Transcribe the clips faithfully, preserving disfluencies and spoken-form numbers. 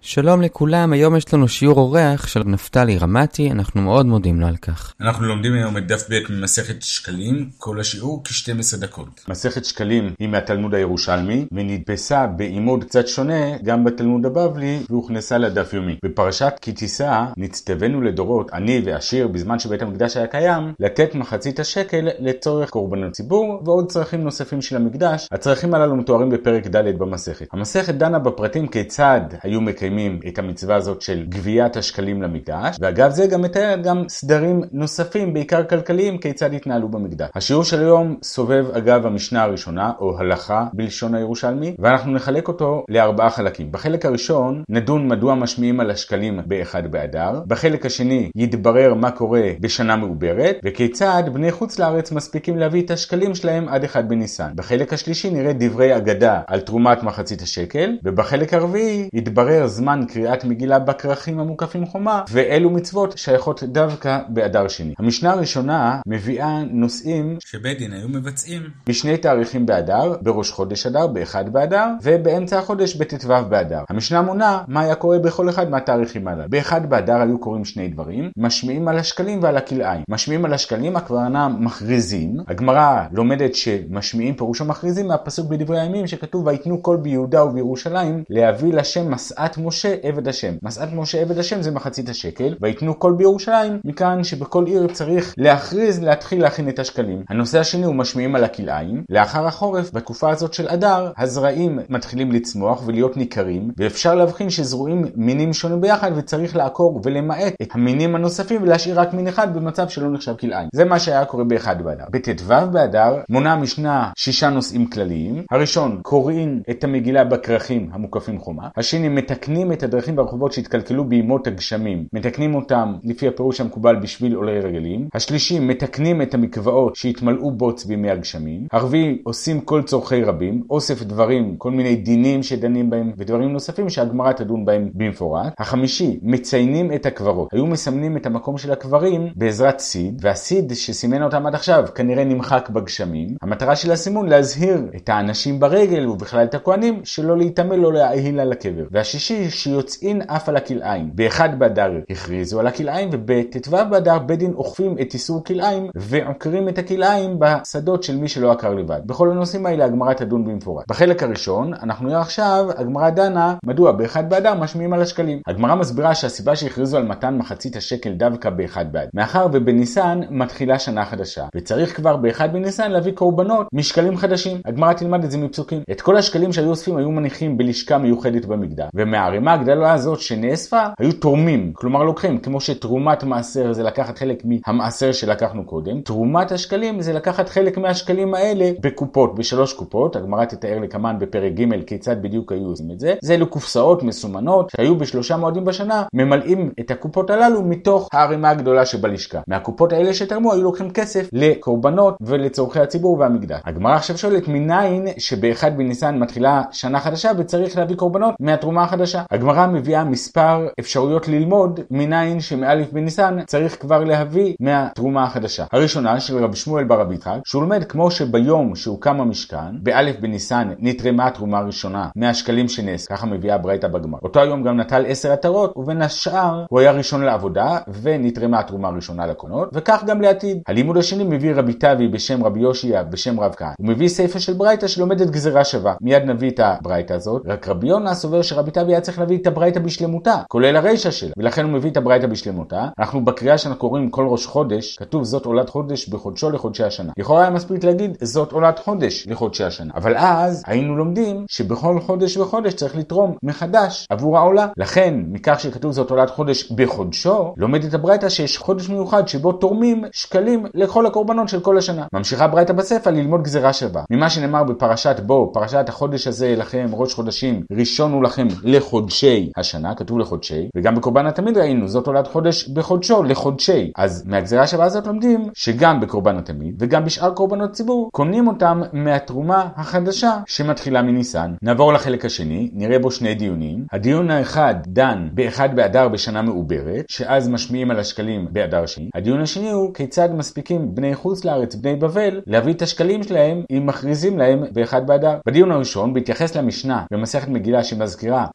שלום לכולם, היום יש לנו שיעור אורח של נפתלי רמתי, אנחנו מאוד מודים לו על כך. אנחנו לומדים היום את דף ב' ממסכת שקלים, כל השיעור כ-שתים עשרה דקות. מסכת שקלים היא מהתלמוד הירושלמי, ונדפסה בעימוד קצת שונה גם בתלמוד הבבלי, והוכנסה לדף יומי. בפרשת כי תישא נצטווינו לדורות, אני ועשיר, בזמן שבית המקדש היה קיים, לתת מחצית השקל לצורך קורבנות ציבור, ועוד צרכים נוספים של המקדש. הצרכים הללו מתוארים בפרק ד' במסכת. המסכת דנה בפרטים כיצד היו מקיימים את המצווה הזאת של גביית השקלים למקדש, ואגב זה גם מתאר גם סדרים נוספים, בעיקר כלכליים, כיצד התנהלו במקדש. השיעור של היום סובב אגב המשנה הראשונה, או הלכה בלשון הירושלמי, ואנחנו נחלק אותו לארבעה חלקים. בחלק הראשון נדון מדוע משמיעים על השקלים באחד באדר, בחלק השני יתברר מה קורה בשנה מעוברת, וכיצד בני חוץ לארץ מספיקים להביא את השקלים שלהם עד אחד בניסן. בחלק השלישי נראה דברי אגדה על תרומת מחצית השקל, ובחלק הרביעי יתברר זמן קריאת מגילה בכרכים המוקפים חומה, ואלו מצוות שייכות דווקא באדר שני. המשנה הראשונה מביאה נושאים שבית דין היו מבצעים בשני תאריכים באדר, בראש חודש אדר, באחד באדר, ובאמצע החודש בט"ו באדר. המשנה מונה מה היה קורה בכל אחד מהתאריכים האלה. באחד באדר היו קוראים שני דברים, משמיעים על השקלים ועל הכלאיים. משמיעים על השקלים הכוונה מכריזים. הגמרא לומדת שמשמיעים פירושו מכריזים מהפסוק בדברי הימים שכתוב ויתנו כל ביהודה ובירושלים להביא לשם משאת משה עבד השם. משאת משה עבד השם זה מחצית השקל, ויתנו כל בירושלים, מכאן שבכל עיר צריך להכריז להתחיל להכין את השקלים. הנושא השני הוא משמיעים על הכלאיים. לאחר החורף, בתקופה הזאת של אדר, הזרעים מתחילים לצמוח ולהיות ניכרים, ואפשר להבחין שזרועים מינים שונים ביחד, וצריך לעקור ולמעט את המינים הנוספים ולהשאיר רק מין אחד במצב שלא נחשב כלאיים. זה מה שהיה קורה באחד באדר. בט"ו באדר מונה המשנה שישה נושאים כלליים. הראשון, קוראים את המגילה בכרכים המוקפים חומה. השני, מתקנים את הדרכים והרחובות שהתקלקלו בימות הגשמים, מתקנים אותם לפי הפירוש המקובל בשביל עולי רגלים. השלישי, מתקנים את המקוואות שהתמלאו בוץ בימי הגשמים. הרביעי, עושים כל צורכי רבים, אוסף דברים, כל מיני דינים שדנים בהם ודברים נוספים שהגמרא תדון בהם במפורט. החמישי, מציינים את הקברות. היו מסמנים את המקום של הקברים בעזרת סיד, והסיד שסימן אותם עד עכשיו כנראה נמחק בגשמים. המטרה של הסימון להזהיר את האנשים ברגל ובכלל את הכהנים שלא להתאמל או להעיל על הקבר. והשישי, שיוצאין אף על הכלאיים. באחד באדר הכריזו על הכלאיים, ובט"ו באדר בית דין אוכפים את איסור כלאיים ועוקרים את הכלאיים בשדות של מי שלא עקר לבד. בכל הנושאים האלה הגמרא תדון במפורט. בחלק הראשון אנחנו נראה עכשיו הגמרא דנה מדוע באחד באדר משמיעים על השקלים. הגמרא מסבירה שהסיבה שהכריזו על מתן מחצית השקל דווקא באחד באדר, מאחר ובניסן מתחילה שנה חדשה, וצריך כבר באחד בניסן להביא קורבנות משקלים חדשים. הגמרא תלמד את זה מפסוקים. את כל השקלים שהיו אוספים היו מניחים בלשכה מיוחדת במקדש, ומהערימה הגדולה הזאת שנאספה היו תורמים, כלומר לוקחים, כמו שתרומת מעשר זה לקחת חלק מהמעשר שלקחנו קודם, תרומת השקלים זה לקחת חלק מהשקלים האלה בקופות, בשלוש קופות. הגמרא תתאר לכמן בפרק ג' כיצד בדיוק היו עושים את זה. זה אלו קופסאות מסומנות שהיו בשלושה מועדים בשנה, ממלאים את הקופות הללו מתוך הערימה הגדולה שבלשכה. מהקופות האלה שתרמו היו לוקחים כסף לקורבנות ולצורכי הציבור והמקדש. הגמרא עכשיו שואלת מניין שבאחד בניסן מתחילה שנה חדשה וצריך להביא קורבנות מהתרומה החדשה. הגמרא מביאה מספר אפשרויות ללמוד מניין שמאלף בניסן צריך כבר להביא מהתרומה החדשה. הראשונה של רב שמואל בר רבי יצחק, שהוא לומד כמו שביום שהוקם המשכן באלף בניסן נתרמה התרומה הראשונה מהשקלים שנס, ככה מביאה ברייתא בגמרא. אותו היום גם נטל עשר עטרות, ובין השאר הוא היה ראשון לעבודה ונתרמה התרומה הראשונה לקונות, וכך גם לעתיד. הלימוד השני מביא רבי תווי בשם רבי יושיע בשם רב כהנא. הוא מביא ספר של ברייתא שלומדת גזירה שווה. מיד נביא את הברייתא הזאת. רק רבי יונה סובר שרבי תווי היה צריך להביא את הברייתא בשלמותה, כולל הרישא שלה, ולכן הוא מביא את הברייתא בשלמותה. אנחנו בקריאה שאנחנו קוראים כל ראש חודש, כתוב זאת עולת חודש בחודשו לחודשי השנה. לכאורה היה מספיק להגיד זאת עולת חודש לחודשי השנה, אבל אז היינו לומדים שבכל חודש וחודש צריך לתרום מחדש עבור העולה. לכן מכך שכתוב זאת עולת חודש בחודשו, לומד את הברייתא שיש חודש מיוחד שבו תורמים שקלים לכל הקורבנות של כל השנה. ממשיכה ברייתא בספר ללמוד גזירה שווה ממה שנאמר בפרשת בו, פרשת החודש הזה לכם ראש חודשים, ראשון הוא לכם לחודשי השנה, כתוב לחודשי, וגם בקורבן התמיד ראינו זאת עולת חודש בחודשו לחודשי. אז מהגזירה שווה הזאת לומדים שגם בקורבן התמיד וגם בשאר קורבנות ציבור קונים אותם מהתרומה החדשה שמתחילה מניסן. נעבור לחלק השני, נראה בו שני דיונים. הדיון האחד דן באחד באדר בשנה מעוברת, שאז משמיעים על השקלים באדר שני. הדיון השני הוא כיצד מספיקים בני חוץ לארץ, בני בבל, להביא את השקלים שלהם אם מכריזים להם באחד באדר. בדיון הראשון, בהתייחס למשנה במסכת מגילה שמזכירה אילו מצוות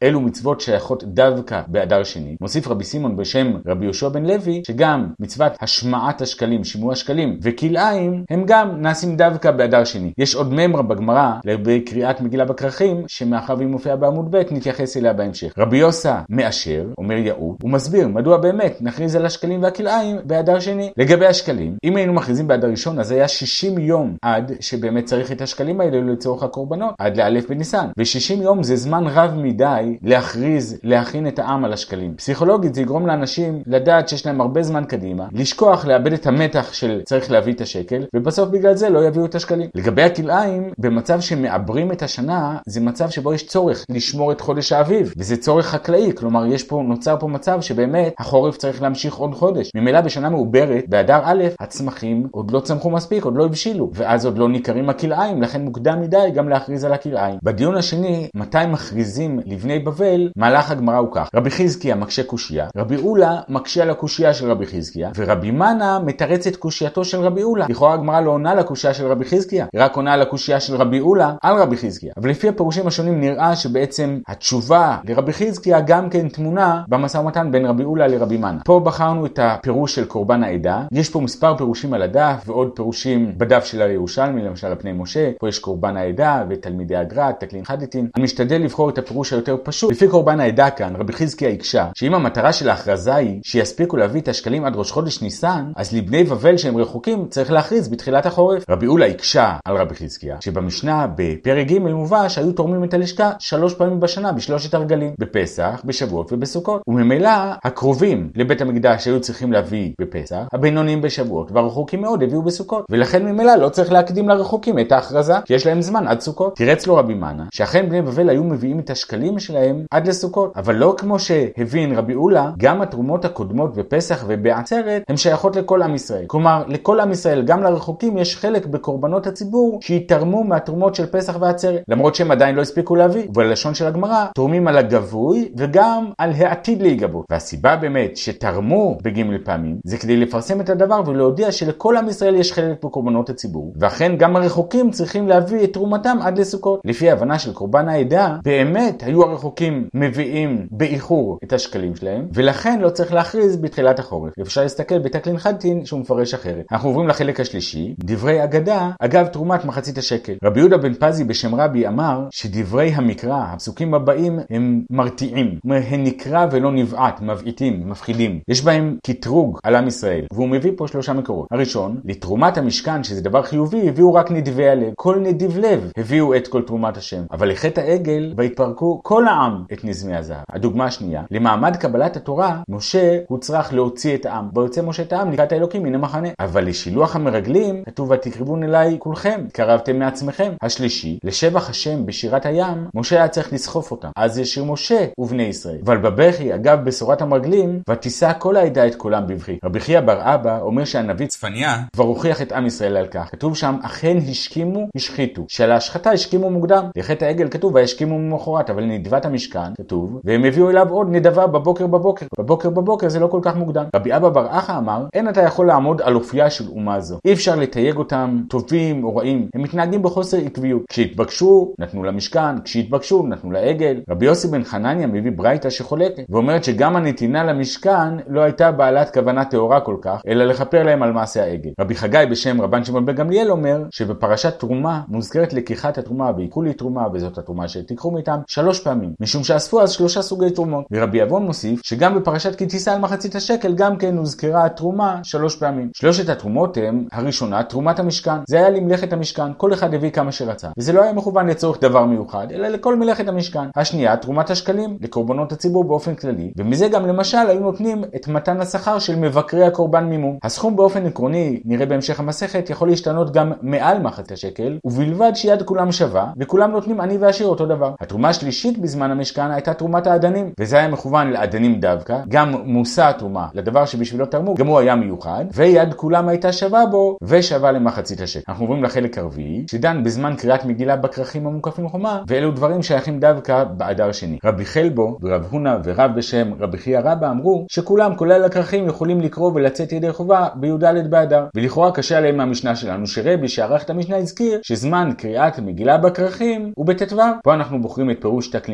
מצוות שייכות דווקא באדר שני. מוסיף רבי סימון בשם רבי יהושע בן לוי שגם מצוות השמעת השקלים, שימוע השקלים וכלאיים הם גם נעשים דווקא באדר שני. יש עוד ממרה בגמרא לגבי קריאת מגילה בכרכים שמאחר והיא מופיעה בעמוד ב' נתייחס אליה בהמשך. רבי יוסה מאשר, אומר יעוד, הוא מסביר מדוע באמת נכריז על השקלים והכלאיים באדר שני. לגבי השקלים, אם היינו מכריזים באדר ראשון אז היה שישים יום עד שבאמת צריך את השקלים האלה לצורך הקורבנות, עד לאלף בניסן. ו-שישים יום זה זמן רב מדי להכריז, להכין את העם על השקלים. פסיכולוגית זה יגרום לאנשים לדעת שיש להם הרבה זמן קדימה, לשכוח, לאבד את המתח של צריך להביא את השקל, ובסוף בגלל זה לא יביאו את השקלים. לגבי הכלאיים, במצב שמעברים את השנה, זה מצב שבו יש צורך לשמור את חודש האביב, וזה צורך חקלאי, כלומר יש פה, נוצר פה מצב שבאמת החורף צריך להמשיך עוד חודש. ממילא בשנה מעוברת, באדר א', הצמחים עוד לא צמחו מספיק, עוד לא הבשילו, ואז עוד לא ניכרים הכלאיים, לכן מוקדם מדי גם להכריז על הכלאיים. בדיון השני, מתי מכריזים לבני בבל, מהלך הגמרא הוא כך: רבי חזקיה מקשה קושיה, רבי אולה מקשה על הקושיה של רבי חזקיה, ורבי מנה מתרץ את קושייתו של רבי אולה. לכאורה הגמרא לא עונה לקושיה של רבי חזקיה, היא רק עונה על הקושיה של רבי אולה על רבי חזקיה. אבל לפי הפירושים השונים נראה שבעצם התשובה לרבי חזקיה גם כן תמונה במשא ומתן בין רבי אולה לרבי מנה. פה בחרנו את הפירוש של קורבן העדה. יש פה מספר פירושים על הדף ועוד פירושים בדף של הירושלמי, למשל על פני משה. פה יש קורבן העדה ותלמידי הגר"א, תקלין חדיתין. אני משתדל לבחור את הפירוש היותר פשוט. לפי קורבן העדה כאן, רבי חזקיה הקשה שאם המטרה של ההכרזה היא שיספיקו להביא את השקלים עד ראש חודש ניסן, אז לבני בבל שהם רחוקים צריך להכריז בתחילת החורף. רבי אולה הקשה על רבי חזקיה שבמשנה בפרק ג' מובא שהיו תורמים את הלשכה שלוש פעמים בשנה בשלושת הרגלים, בפסח, בשבועות ובסוכות. וממילא הקרובים לבית המקדש היו צריכים להביא בפסח, הבינוניים בשבועות והרחוקים מאוד הביאו בסוכות, ולכן ממילא לא צריך להקדים לרחוקים את ההכרזה כי יש להם זמן עד סוכות. תירץ לו רבי מנה שאכן בני בבל היו מביאים את השקלים שלהם עד לסוכות, אבל לא כמו שהבין רבי אולה, גם התרומות הקודמות בפסח ובעצרת הם שייכות לכל עם ישראל. כלומר לכל עם ישראל, גם לרחוקים יש חלק בקורבנות הציבור שיתרמו מהתרומות של פסח ועצרת, למרות שהם עדיין לא הספיקו להביא. ובלשון של הגמרא תורמים על הגבוי וגם על העתיד להיגבות. והסיבה באמת שתרמו בג' פעמים זה כדי לפרסם את הדבר ולהודיע שלכל עם ישראל יש חלק בקורבנות הציבור, ואכן גם הרחוקים צריכים להביא את תרומתם עד לסוכות. לפי ההבנה של קורבן העדה באמת היו הרחוקים מביאים באיחור את השקלים שלהם, ולכן לא צריך להכריז בתחילת החורף. אפשר להסתכל בתקלין חדיתין שהוא מפרש אחרת. אנחנו עוברים לחלק השלישי, דברי אגדה אגב תרומת מחצית השקל. רבי יהודה בן פזי בשם רבי אמר שדברי המקרא, הפסוקים הבאים, הם מרתיעים, הם נקרא ולא נבעט, מבעיטים, מפחידים, יש בהם קטרוג על עם ישראל. והוא מביא פה שלושה מקורות. הראשון, לתרומת המשכן שזה דבר חיובי הביאו רק נדיבי הלב, כל נדיב לב הביאו את כל תרומת השם, אבל לחטא העגל והתפרקו כל העם את נזמי הזהב. הדוגמה השנייה, למעמד קבלת התורה משה הוא צריך להוציא את העם, ויוצא משה את העם לקראת האלוקים מן המחנה. אבל לשילוח המרגלים כתוב ותקרבון אליי כולכם, קרבתם מעצמכם. השלישי, לשבח השם בשירת הים משה היה צריך לסחוף אותם, אז ישיר משה ובני ישראל. אבל בבכי אגב בשורת המרגלים ותישא כל העדה את כולם בבכי. רבי חייא בר אבא אומר שהנביא צפניה כבר הוכיח את עם ישראל על כך. כתוב שם אכן השכימו השחיתו, שעל ההשחתה השכימו מוקדם. לחטא העגל כתוב והשכימו ממחרת, אבל נדבת המשכן כתוב והם הביאו אליו עוד נדבה בבוקר בבוקר. בבוקר בבוקר זה לא כל כך מוקדם. רבי אבא בר אחא אמר אין אתה יכול לעמוד על אופייה של אומה זו, אי אפשר לתייג אותם טובים או רעים, הם מתנהגים בחוסר עקביות. כשהתבקשו נתנו למשכן, כשהתבקשו נתנו לעגל. רבי יוסי בן חנניה מביא ברייתא שחולקת ואומרת שגם הנתינה למשכן לא הייתה בעלת כוונה טהורה כל כך, אלא לכפר להם על מעשה העגל. רבי חגי בשם רבן שמעון בן גמליאל אומר שבפרשת תרומה מוזכרת לקיחת התרומה ועיקול תרומה, וזאת התרומה שתיקחו מאיתם שלוש פעמים, משום שאספו אז שלושה סוגי תרומות. ורבי אבון מוסיף שגם בפרשת כי תישא על מחצית השקל גם כן הוזכרה התרומה שלוש פעמים. שלושת התרומות הם: הראשונה תרומת המשכן, זה היה למלאכת המשכן, כל אחד הביא כמה שרצה וזה לא היה מכוון לצורך דבר מיוחד אלא לכל מלאכת המשכן. השנייה תרומת השקלים לקורבנות הציבור באופן כללי, ומזה גם למשל היו נותנים את מתן השכר של מבקרי הקורבן מימון. הסכום באופן עקרוני נראה בהמשך המסכת יכול להשתנות גם מעל מחצית השקל, ובלבד שיד כולם שווה וכולם נותנים עני ועשיר אותו דבר. התרומה השלישית בזמן המשכן הייתה תרומת האדנים, וזה היה מכוון לאדנים דווקא, גם מושא התרומה לדבר שבשבילו תרמו גם הוא היה מיוחד, ויד כולם הייתה שווה בו ושווה למחצית השקל. אנחנו עוברים לחלק הרביעי שדן בזמן קריאת מגילה בכרכים המוקפים חומה, ואלו דברים שייכים דווקא באדר שני. רבי חלבו ורב הונא ורב בשם רבי חייא רבא אמרו שכולם כולל הכרכים יכולים לקרוא ולצאת ידי חובה בי"ד באדר, ולכאורה קשה עליהם מהמשנה שלנו שרבי שערך את המשנה הזכיר שזמן קריאת מגילה בכרכים הוא בט"ו. פה אנחנו בוחרים את פירוש תקלין חדיתין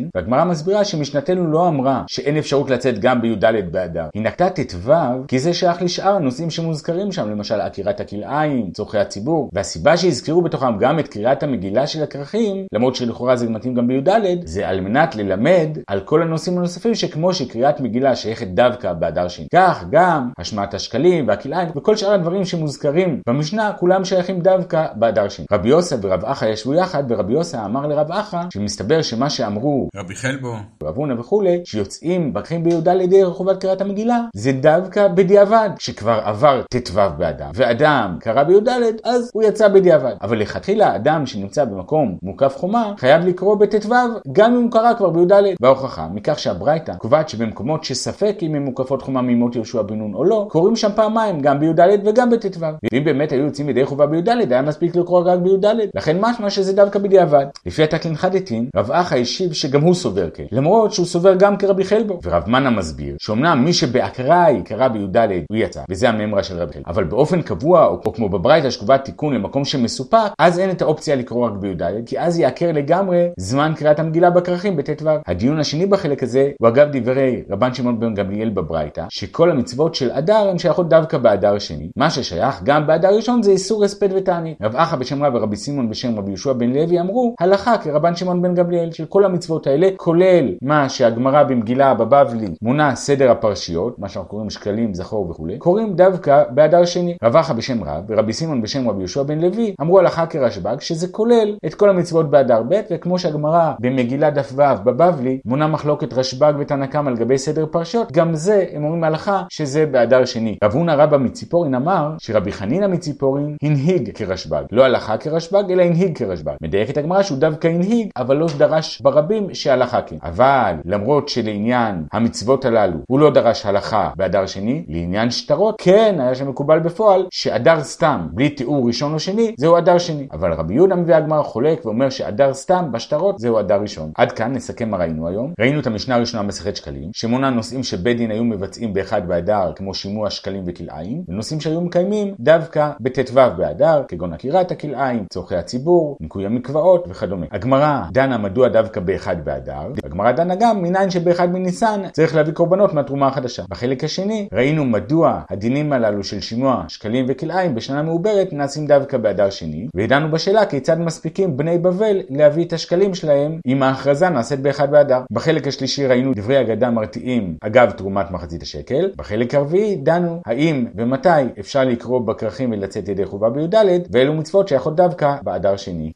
והגמרא מסבירה שמשנתנו לא אמרה שאין אפשרות לצאת גם בי"ד באדר. היא נקטה ט"ו כי זה שייך לשאר הנושאים שמוזכרים שם, למשל עקירת הכלאיים, צורכי הציבור, והסיבה שהזכירו בתוכם גם את קריאת המגילה של הכרכים, למרות שלכאורה זה מתאים גם בי"ד, זה על מנת ללמד על כל הנושאים הנוספים שכמו שקריאת מגילה שייכת דווקא באדר שני, כך גם השמעת השקלים והכלאיים וכל שאר הדברים שמוזכרים במשנה כולם שייכים דווקא באדר שני. רבי יוסף ורב אחא ישבו יחד, ורבי יוסף אמר לרב אחא שמסתבר שמה שאמרו רבי חלבו, רב הונא וכולי, שיוצאים בככים בי"ד לידי רחובת קריאת המגילה, זה דווקא בדיעבד, כשכבר עבר ט"ו באדר ואדם קרא בי"ד אז הוא יצא בדיעבד. אבל לכתחילה אדם שנמצא במקום מוקף חומה חייב לקרוא בט"ו גם אם הוא קרא כבר בי"ד. וההוכחה מכך שהברייתא קובעת שבמקומות שספק אם הם מוקפות חומה מימות יהושע בן נון או לא, קוראים שם פעמיים גם בי"ד וגם בט"ו. ואם באמת היו יוצאים ידי חובה בי"ד היה מספיק לקרוא רק בי"ד, לכן משמע שזה דווקא בדיעבד. לפי התקלין חדתין רב אחא השיב שגם הוא סובר כן, למרות שהוא סובר גם כרבי חלבו. ורב מנה מסביר שאומנם מי שבאקראי קרא בי"ד הוא יצא, וזה הממרה של רבי חלבו, אבל באופן קבוע או, או כמו בברייתא שקובעת תיקון למקום שמסופק, אז אין את האופציה לקרוא רק בי"ד, כי אז יעקר לגמרי זמן קריאת המגילה בכרכים בט"ו. הדיון השני בחלק הזה הוא אגב דברי רבן שמעון בן גמליאל בברייתא, שכל המצוות של אדר הן שייכות דווקא באדר שני. מה ששייך גם באדר ראשון זה איסור הספד ותענית. רב אחא בשם רב ורבי סימון בשם רבי יהושע בן לוי אמרו הלכה כרבן שמעון בן גמליאל, של כל המצוות האלה כולל מה שהגמרא במגילה בבבלי מונה סדר הפרשיות, מה שאנחנו קוראים שקלים זכור וכו', קוראים דווקא באדר שני. רב אחא בשם רב ורבי סימון בשם רבי יהושע בן לוי אמרו הלכה כרשב"ג שזה כולל את כל המצוות באדר ב', וכמו שהגמרא במגילה דף ו' בבבלי מונה מחלוקת רשב"ג ותנא קמא לגבי סדר פרשיות, גם זה הם אומרים הלכה שזה באדר שני. רב הונא רבא מציפורין אמר שרבי חנינא מציפורין הנהיג כרשב"ג, לא הלכה כרשב"ג אלא הנהיג כרשב"ג. מדייקת הגמרא שהוא דווקא הנהיג אבל לא דרש ברבים שהלכה כן. אבל למרות שלעניין המצוות הללו הוא לא דרש הלכה באדר שני, לעניין שטרות כן היה שמקובל בפועל שאדר סתם בלי תיאור ראשון או שני זהו אדר שני. אבל רבי יהודה מביא הגמרא חולק ואומר שאדר סתם בשטרות זהו אדר ראשון. עד כאן נסכם מה ראינו היום. ראינו את המשנה הראשונה מסכת שקלים שמונה נושאים שבית דין היו מבצעים באחד באדר כמו שימוע שקלים וכלאיים, ונושאים שהיו מקיימים דווקא בט"ו באדר כגון עקירת הכלאיים, צורכי הציבור, ניקוי המקוואות וכדומה. הגמרא דנה מדוע דווקא באחד באדר, הגמרא דנה גם מניין שבאחד מניסן צריך להביא קורבנות מהתרומה החדשה. בחלק השני ראינו מדוע הדינים הללו של שימוע שקלים וכלאיים בשנה מעוברת נעשים דווקא באדר שני, ודנו בשאלה כיצד מספיקים בני בבל להביא את השקלים שלהם אם ההכרזה נעשית באחד באדר. בחלק השלישי ראינו דברי אגדה מרתיעים אגב תרומת מחצית השקל. בחלק הרביעי דנו האם ומתי אפשר לקרוא בכרכים ולצאת ידי חובה בי"ד, ואילו מצוות שייכות דווקא באדר שני.